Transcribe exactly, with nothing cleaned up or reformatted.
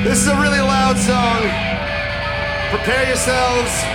This is a really loud song. Prepare yourselves.